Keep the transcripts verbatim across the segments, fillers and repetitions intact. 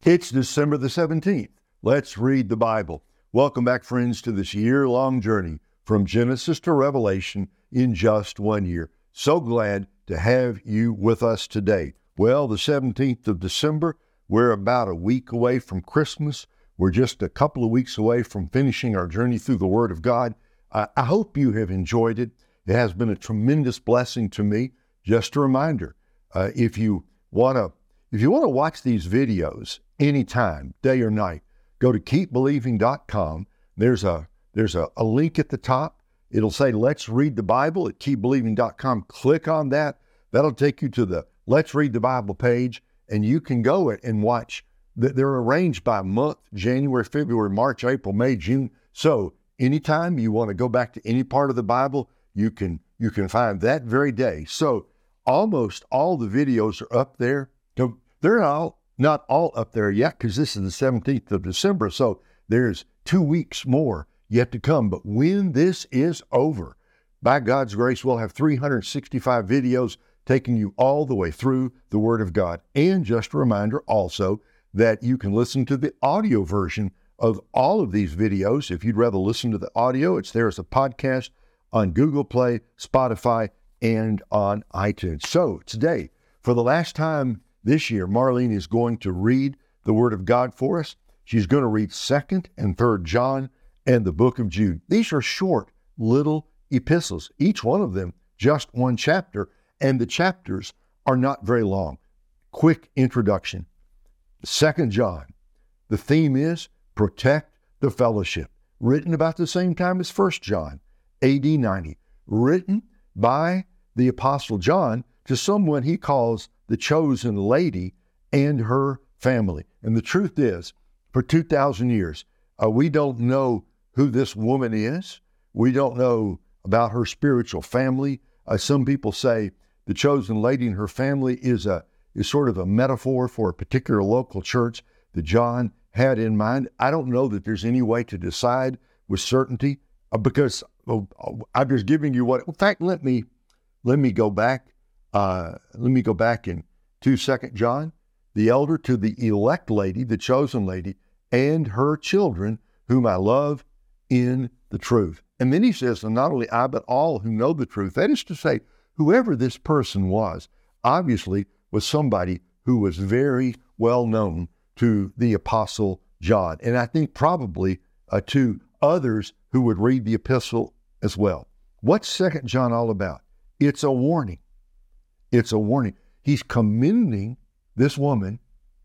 It's December the seventeenth. Let's read the Bible. Welcome back, friends, to this year-long journey from Genesis to Revelation in just one year. So glad to have you with us today. Well, the seventeenth of December, we're about a week away from Christmas. We're just a couple of weeks away from finishing our journey through the Word of God. I, I hope you have enjoyed it. It has been a tremendous blessing to me. Just a reminder, uh, if you want to if you want to watch these videos anytime, day or night, go to keep believing dot com. There's a there's a, a link at the top. It'll say Let's Read the Bible at keep believing dot com. Click on that. That'll take you to the Let's Read the Bible page, and you can go and watch. They're arranged by month: January, February, March, April, May, June. So anytime you want to go back to any part of the Bible, you can you can find that very day. So almost all the videos are up there. They're all not all up there yet because this is the seventeenth of December. So there's two weeks more yet to come. But when this is over, by God's grace, we'll have three hundred sixty-five videos taking you all the way through the Word of God. And just a reminder also that you can listen to the audio version of all of these videos. If you'd rather listen to the audio, it's there as a podcast on Google Play, Spotify, and on iTunes. So today, for the last time this year, Marlene is going to read the Word of God for us. She's going to read Second and Third John and the book of Jude. These are short little epistles, each one of them just one chapter, and the chapters are not very long. Quick introduction. Second John, the theme is Protect the Fellowship, written about the same time as First John, A D ninety, written by the Apostle John to someone he calls the chosen lady and her family. And the truth is, for two thousand years, uh, we don't know who this woman is. We don't know about her spiritual family. Uh, some people say the chosen lady and her family is a is sort of a metaphor for a particular local church that John had in mind. I don't know that there's any way to decide with certainty uh, because well, I'm just giving you what. In fact, let me let me go back. Uh, let me go back in to Second John, the elder to the elect lady, the chosen lady, and her children, whom I love in the truth. And then he says, and not only I, but all who know the truth. That is to say, whoever this person was, obviously was somebody who was very well known to the Apostle John. And I think probably uh, to others who would read the epistle as well. What's Second John all about? It's a warning. It's a warning. He's commending this woman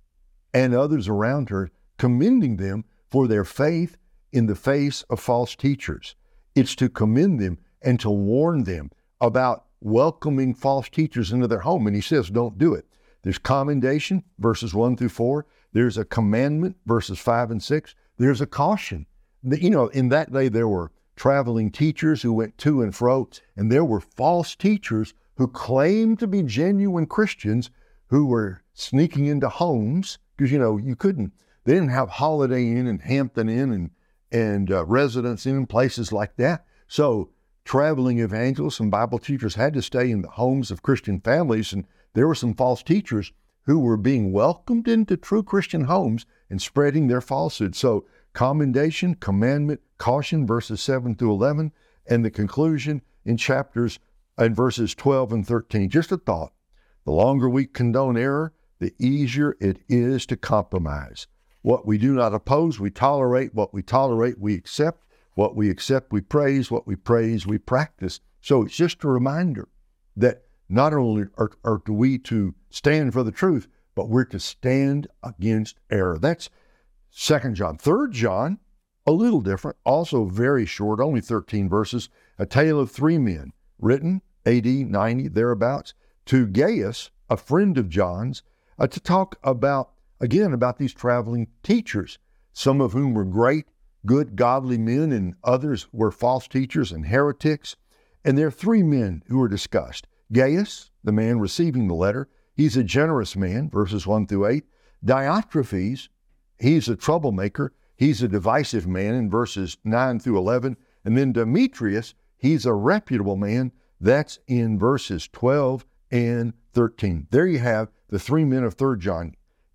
and others around her, commending them for their faith in the face of false teachers. It's to commend them and to warn them about welcoming false teachers into their home. And he says, don't do it. There's commendation, verses one through four. There's a commandment, verses five and six. There's a caution. You know, in that day, there were traveling teachers who went to and fro, and there were false teachers who claimed to be genuine Christians who were sneaking into homes because, you know, you couldn't, they didn't have Holiday Inn and Hampton Inn and, and uh, Residence Inn and places like that. So traveling evangelists and Bible teachers had to stay in the homes of Christian families, and there were some false teachers who were being welcomed into true Christian homes and spreading their falsehood. So commendation, commandment, caution, verses seven through eleven, and the conclusion in chapters and verses twelve and thirteen. Just a thought. The longer we condone error, the easier it is to compromise. What we do not oppose, we tolerate. What we tolerate, we accept. What we accept, we praise. What we praise, we practice. So it's just a reminder that not only are, are we to stand for the truth, but we're to stand against error. That's Second John. Third John, a little different, also very short, only thirteen verses, a tale of three men, written A D ninety, thereabouts, to Gaius, a friend of John's, uh, to talk about, again, about these traveling teachers, some of whom were great, good, godly men, and others were false teachers and heretics. And there are three men who are discussed. Gaius, the man receiving the letter, he's a generous man, verses one through eight. Diotrephes, he's a troublemaker. He's a divisive man in verses nine through eleven. And then Demetrius, he's a reputable man. That's in verses twelve and thirteen. There you have the three men of Third John,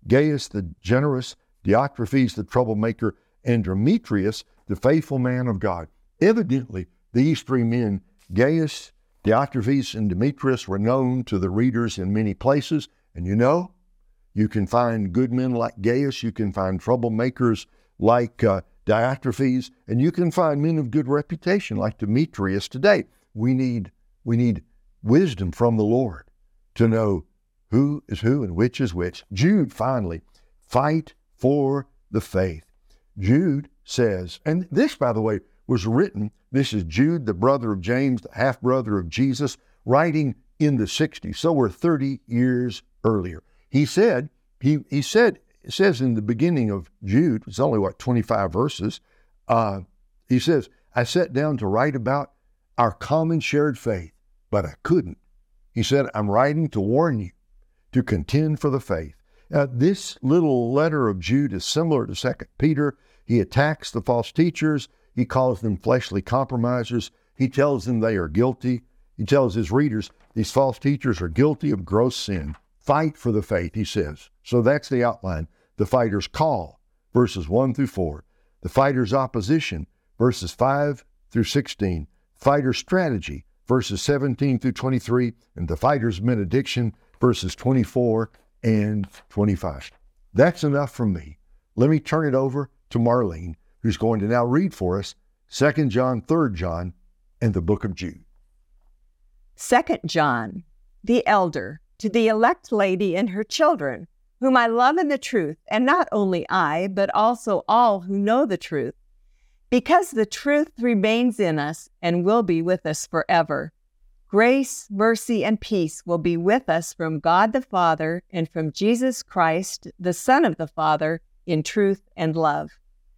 Gaius the generous, Diotrephes the troublemaker, and Demetrius the faithful man of God. Evidently, these three men, Gaius, Diotrephes, and Demetrius, were known to the readers in many places. And you know, you can find good men like Gaius, you can find troublemakers like uh, Diotrephes, and you can find men of good reputation like Demetrius today. We need, we need wisdom from the Lord to know who is who and which is which. Jude, finally, fight for the faith. Jude says, and this, by the way, was written, this is Jude, the brother of James, the half-brother of Jesus, writing in the sixties, so we're thirty years earlier. He said, he, he said, it says in the beginning of Jude, it's only, what, twenty-five verses, uh, he says, I sat down to write about our common shared faith, but I couldn't. He said, I'm writing to warn you to contend for the faith. Uh, this little letter of Jude is similar to Second Peter. He attacks the false teachers. He calls them fleshly compromisers. He tells them they are guilty. He tells his readers these false teachers are guilty of gross sin. Fight for the faith, he says. So that's the outline. The fighter's call, verses one through four. The fighter's opposition, verses five through sixteen. Fighter's strategy, verses seventeen through twenty-three. And the fighter's benediction, verses twenty-four and twenty-five. That's enough from me. Let me turn it over to Marlene, who's going to now read for us Second John, Third John, and the book of Jude. Second John, the elder, to the elect lady and her children, whom I love in the truth, and not only I, but also all who know the truth, because the truth remains in us and will be with us forever. Grace, mercy, and peace will be with us from God the Father and from Jesus Christ, the Son of the Father, in truth and love.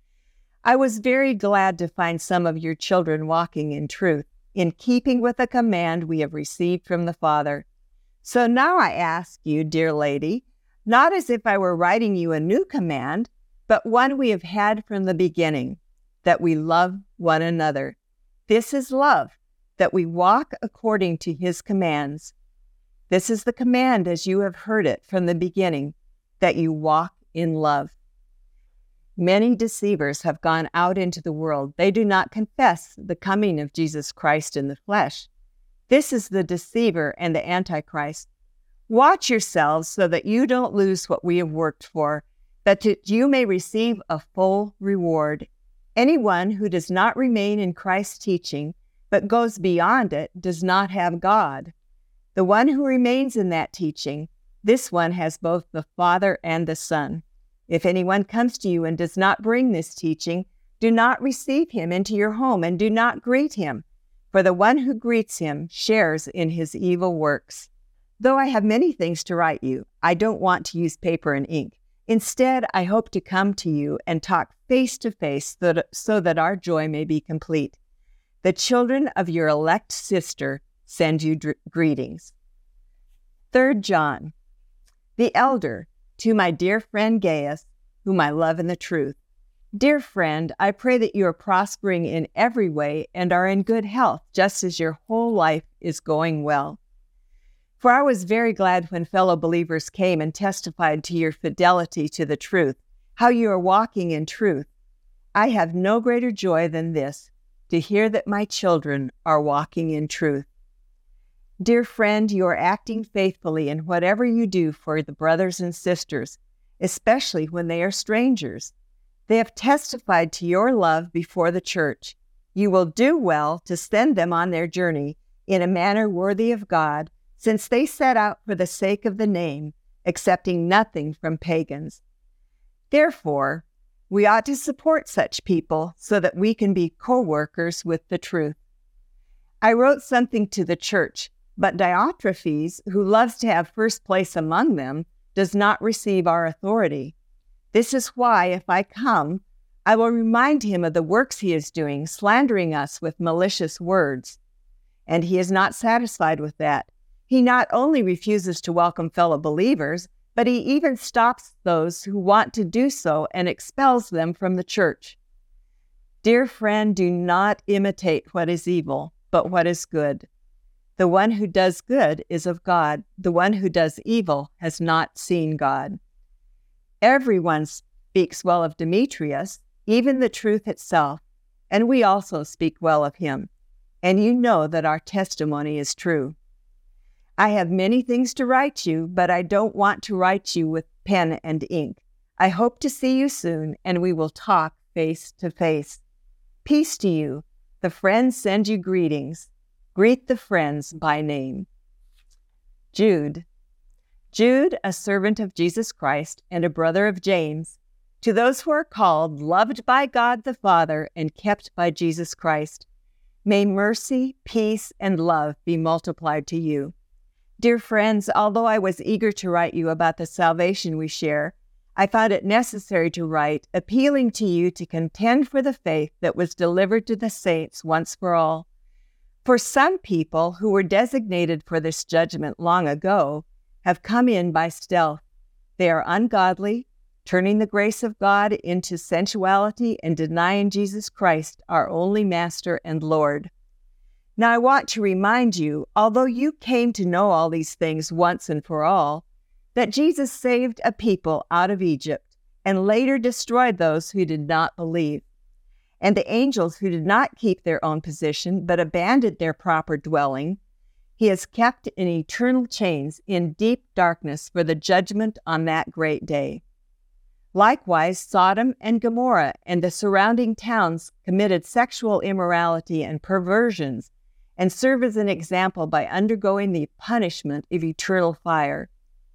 I was very glad to find some of your children walking in truth, in keeping with the command we have received from the Father. So now I ask you, dear lady, not as if I were writing you a new command, but one we have had from the beginning, that we love one another. This is love, that we walk according to his commands. This is the command as you have heard it from the beginning, that you walk in love. Many deceivers have gone out into the world. They do not confess the coming of Jesus Christ in the flesh. This is the deceiver and the Antichrist. Watch yourselves so that you don't lose what we have worked for, that you may receive a full reward. Anyone who does not remain in Christ's teaching, but goes beyond it, does not have God. The one who remains in that teaching, this one has both the Father and the Son. If anyone comes to you and does not bring this teaching, do not receive him into your home and do not greet him, for the one who greets him shares in his evil works. Though I have many things to write you, I don't want to use paper and ink. Instead, I hope to come to you and talk face to face so that our joy may be complete. The children of your elect sister send you dr- greetings. Third John, the elder, to my dear friend Gaius, whom I love in the truth. Dear friend, I pray that you are prospering in every way and are in good health, just as your whole life is going well. For I was very glad when fellow believers came and testified to your fidelity to the truth, how you are walking in truth. I have no greater joy than this, to hear that my children are walking in truth. Dear friend, you are acting faithfully in whatever you do for the brothers and sisters, especially when they are strangers. They have testified to your love before the church. You will do well to send them on their journey in a manner worthy of God, since they set out for the sake of the name, accepting nothing from pagans. Therefore, we ought to support such people so that we can be co-workers with the truth. I wrote something to the church, but Diotrephes, who loves to have first place among them, does not receive our authority. This is why, if I come, I will remind him of the works he is doing, slandering us with malicious words. And he is not satisfied with that. He not only refuses to welcome fellow believers, but he even stops those who want to do so and expels them from the church. Dear friend, do not imitate what is evil, but what is good. The one who does good is of God. The one who does evil has not seen God. Everyone speaks well of Demetrius, even the truth itself, and we also speak well of him. And you know that our testimony is true. I have many things to write you, but I don't want to write you with pen and ink. I hope to see you soon, and we will talk face to face. Peace to you. The friends send you greetings. Greet the friends by name. Jude. Jude, a servant of Jesus Christ and a brother of James, to those who are called, loved by God the Father, and kept by Jesus Christ, may mercy, peace, and love be multiplied to you. Dear friends, although I was eager to write you about the salvation we share, I found it necessary to write, appealing to you to contend for the faith that was delivered to the saints once for all. For some people who were designated for this judgment long ago have come in by stealth. They are ungodly, turning the grace of God into sensuality and denying Jesus Christ, our only Master and Lord. Now I want to remind you, although you came to know all these things once and for all, that Jesus saved a people out of Egypt and later destroyed those who did not believe. And the angels who did not keep their own position but abandoned their proper dwelling, he has kept in eternal chains in deep darkness for the judgment on that great day. Likewise, Sodom and Gomorrah and the surrounding towns committed sexual immorality and perversions and serve as an example by undergoing the punishment of eternal fire.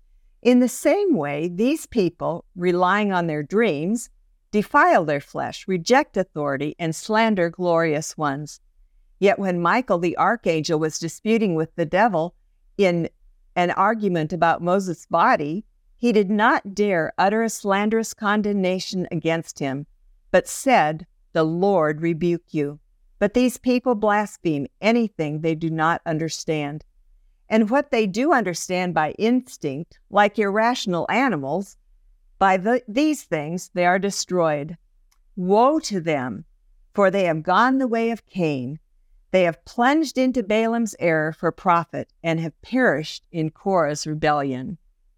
In the same way, these people, relying on their dreams, defile their flesh, reject authority, and slander glorious ones. Yet when Michael the archangel was disputing with the devil in an argument about Moses' body, he did not dare utter a slanderous condemnation against him, but said, "The Lord rebuke you." But these people blaspheme anything they do not understand. And what they do understand by instinct, like irrational animals, by the, these things they are destroyed. Woe to them, for they have gone the way of Cain. They have plunged into Balaam's error for profit and have perished in Korah's rebellion.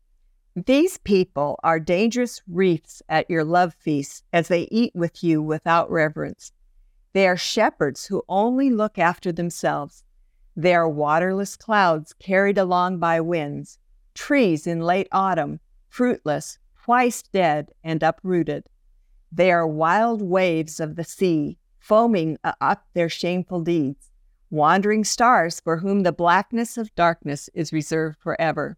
These people are dangerous reefs at your love feasts as they eat with you without reverence. They are shepherds who only look after themselves. They are waterless clouds carried along by winds, trees in late autumn, fruitless, twice dead and uprooted. They are wild waves of the sea, foaming up their shameful deeds, wandering stars for whom the blackness of darkness is reserved forever.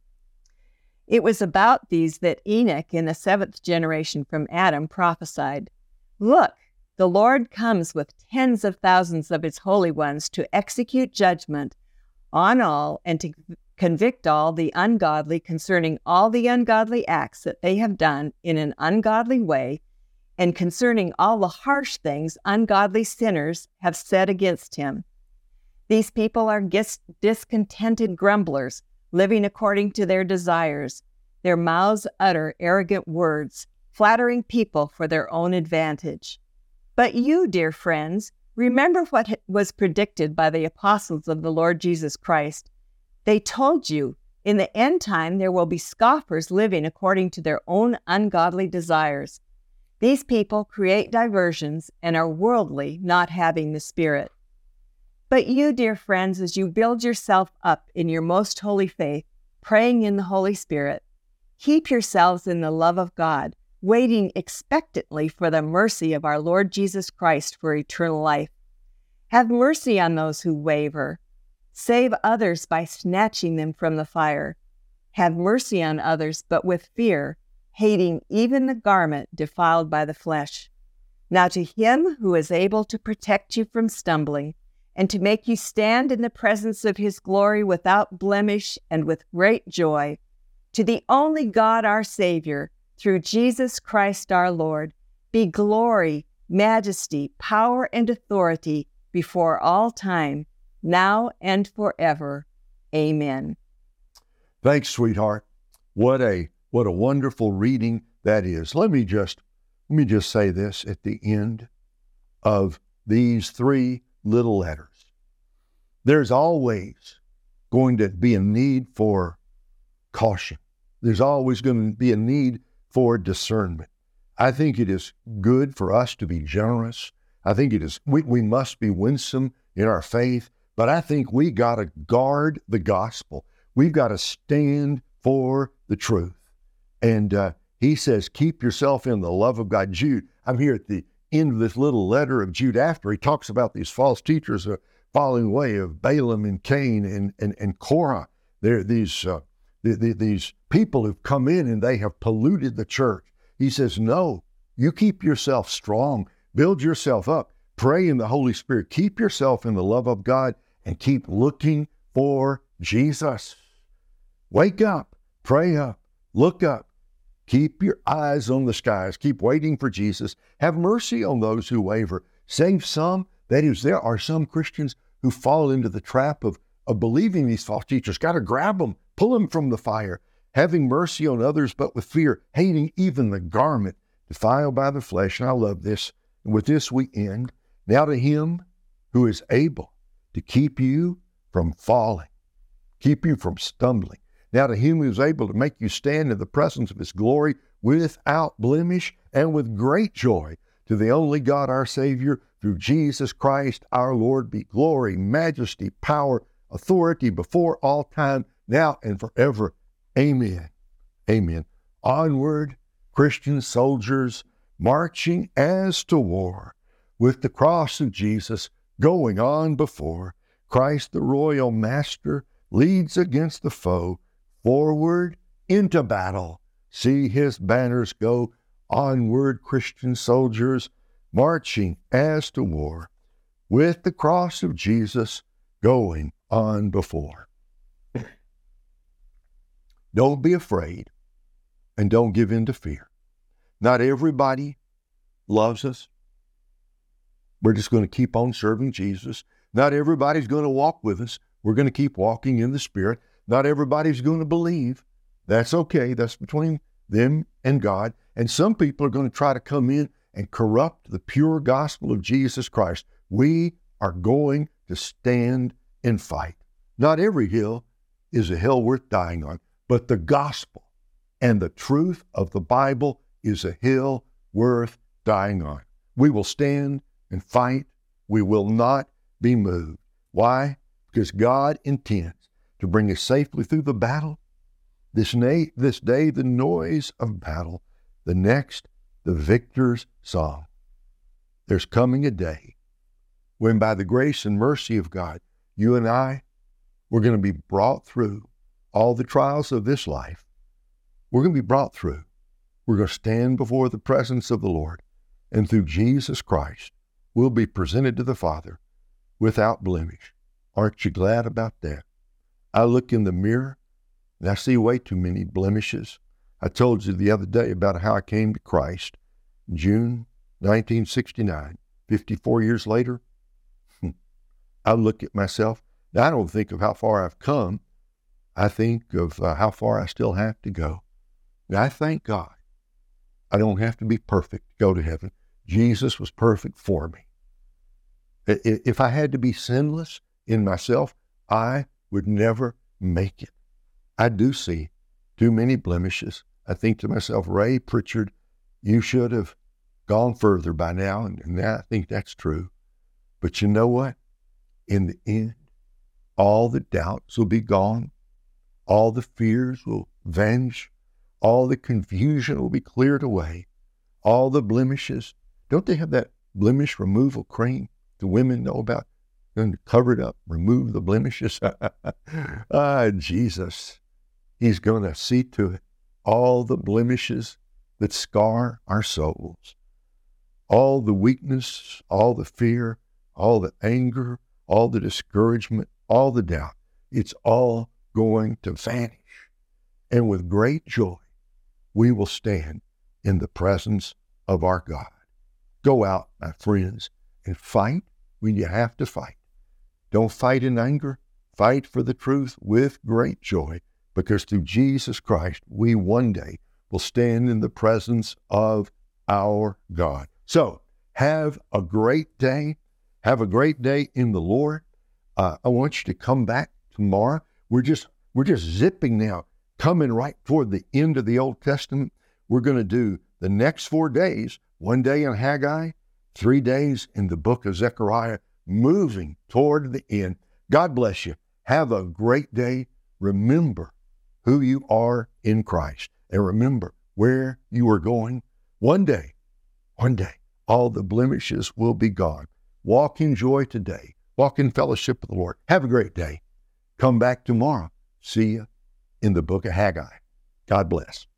It was about these that Enoch, in the seventh generation from Adam, prophesied, "Look, the Lord comes with tens of thousands of his holy ones to execute judgment on all and to convict all the ungodly concerning all the ungodly acts that they have done in an ungodly way, and concerning all the harsh things ungodly sinners have said against him. These people are dis- discontented grumblers, living according to their desires. Their mouths utter arrogant words, flattering people for their own advantage. But you, dear friends, remember what was predicted by the apostles of the Lord Jesus Christ. They told you, in the end time there will be scoffers living according to their own ungodly desires. These people create diversions and are worldly, not having the Spirit. But you, dear friends, as you build yourself up in your most holy faith, praying in the Holy Spirit, keep yourselves in the love of God, waiting expectantly for the mercy of our Lord Jesus Christ for eternal life. Have mercy on those who waver. Save others by snatching them from the fire. Have mercy on others, but with fear, hating even the garment defiled by the flesh. Now to him who is able to protect you from stumbling, and to make you stand in the presence of his glory without blemish and with great joy, to the only God our Savior, through Jesus Christ our Lord, be glory, majesty, power, and authority before all time, now and forever. Amen. Thanks, sweetheart. What a what a wonderful reading that is. Let me just let me just say this at the end of these three little letters. There's always going to be a need for caution. There's always going to be a need for discernment. I think it is good for us to be generous. I think it is, we, we must be winsome in our faith, but I think we got to guard the gospel. We've got to stand for the truth. And uh, he says, keep yourself in the love of God. Jude, I'm here at the end of this little letter of Jude after he talks about these false teachers uh, following the way of Balaam and Cain and, and, and Korah. They're these, uh, the, the, these people who've come in and they have polluted the church. He says, no, you keep yourself strong, build yourself up, pray in the Holy Spirit, keep yourself in the love of God, and keep looking for Jesus. Wake up, pray up, look up, keep your eyes on the skies, keep waiting for Jesus. Have mercy on those who waver. Save some. That is, there are some Christians who fall into the trap of, of believing these false teachers. Got to grab them, pull them from the fire. Having mercy on others, but with fear, hating even the garment defiled by the flesh. And I love this. And with this we end. Now to him who is able to keep you from falling, keep you from stumbling. Now to him who is able to make you stand in the presence of his glory without blemish and with great joy. To the only God, our Savior, through Jesus Christ, our Lord, be glory, majesty, power, authority before all time, now and forever. Amen. Amen. Onward, Christian soldiers, marching as to war, with the cross of Jesus going on before. Christ the royal master leads against the foe, forward into battle. See his banners go. Onward, Christian soldiers, marching as to war, with the cross of Jesus going on before. Don't be afraid, and don't give in to fear. Not everybody loves us. We're just going to keep on serving Jesus. Not everybody's going to walk with us. We're going to keep walking in the Spirit. Not everybody's going to believe. That's okay. That's between them and God. And some people are going to try to come in and corrupt the pure gospel of Jesus Christ. We are going to stand and fight. Not every hill is a hill worth dying on, but the gospel and the truth of the Bible is a hill worth dying on. We will stand and fight. We will not be moved. Why? Because God intends to bring us safely through the battle. This, na- this day, the noise of battle. The next, the victor's song. There's coming a day when by the grace and mercy of God, you and I, we're going to be brought through all the trials of this life. We're going to be brought through. We're going to stand before the presence of the Lord, and through Jesus Christ, we'll be presented to the Father without blemish. Aren't you glad about that? I look in the mirror and I see way too many blemishes. I told you the other day about how I came to Christ, June nineteen sixty-nine, fifty-four years later. I look at myself. Now, I don't think of how far I've come. I think of uh, how far I still have to go. And I thank God I don't have to be perfect to go to heaven. Jesus was perfect for me. If I had to be sinless in myself, I would never make it. I do see too many blemishes. I think to myself, Ray Pritchard, you should have gone further by now, and, and I think that's true. But you know what? In the end, all the doubts will be gone. All the fears will vanish. All the confusion will be cleared away. All the blemishes. Don't they have that blemish removal cream the women know about? Going to cover it up, remove the blemishes. Ah, Jesus, he's going to see to it. All the blemishes that scar our souls. All the weakness, all the fear, all the anger, all the discouragement, all the doubt. It's all going to vanish. And with great joy, we will stand in the presence of our God. Go out, my friends, and fight when you have to fight. Don't fight in anger. Fight for the truth with great joy, because through Jesus Christ, we one day will stand in the presence of our God. So, have a great day. Have a great day in the Lord. Uh, I want you to come back tomorrow. We're just we're just zipping now, coming right toward the end of the Old Testament. we're going to do the next four days, one day in Haggai, three days in the book of Zechariah, moving toward the end. God bless you. Have a great day. Remember who you are in Christ, and remember where you are going. One day, one day, all the blemishes will be gone. Walk in joy today. Walk in fellowship with the Lord. Have a great day. Come back tomorrow. See you in the book of Haggai. God bless.